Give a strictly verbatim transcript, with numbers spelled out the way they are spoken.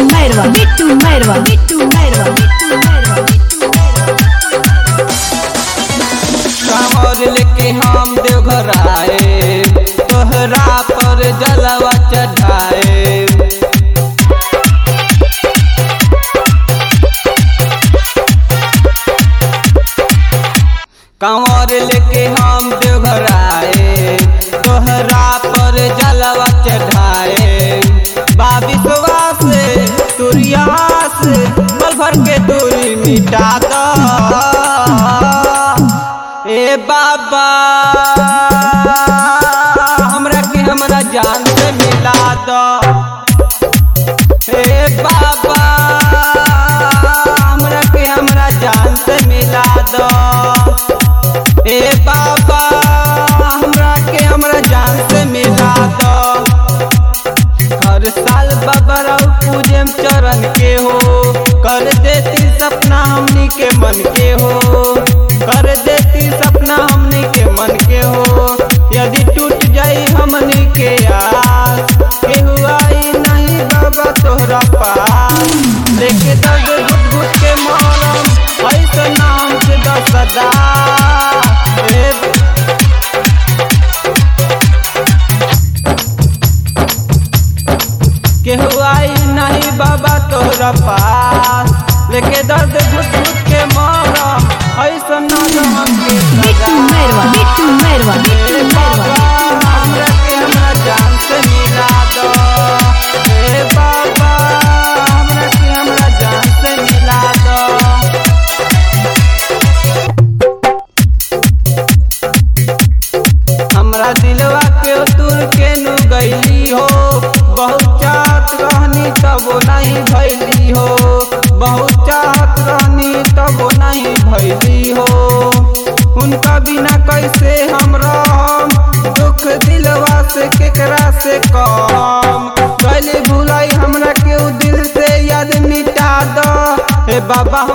Merva, Bittu Merva, Bittu Merva, Bittu Merva, Bittu Merva। कांवर लेके हम देवघर आए, तोहरा पर जलवा चढ़ाए। कांवर लेके हम देवघर आए, तोहरा पर जलवा चढ़ाए। बाविश्वास तुरियास पल भर के दूरी मिटा दो ए बाबा, हमरा के हमरा जान से मिला दो ए बाबा, हमरा के हमरा जान से मिला दो ए बाबा, हमरा के हमरा जान से मिला दो। हर साल बाबा राव पूजे चरण के हो, कर देती सपना हमनी के मन के हो, कर देती सपना हमनी के मन के हो। यदि टूट जाई हमनी के आस, केहू आई नहीं बाबा तोहरा पास। लेके दर्द घुट घुट के मरम ऐसा नाम से दस सदा केहू आई नहीं बाबा तोहरा पास। लेके दर्द घुट घुट के मरम ऐसा नाम के Bittu Merva, Bittu Merva, Bittu Merva। हमरा के हमरा जान से मिला दो ए बाबा, हमरा के हमरा जान से मिला दो। हमरा दिलवा के तुर के नु गईली हो, बहुत चाहत रहनी तब नहीं भैली हो, बहुत चाहत रहनी तब नहीं भैली हो। उनका बिना कैसे हम रहम, दुख दिलवा से केकरा से कम। गली भुलाई हमरा के दिल से याद मिटा दो ए बाबा,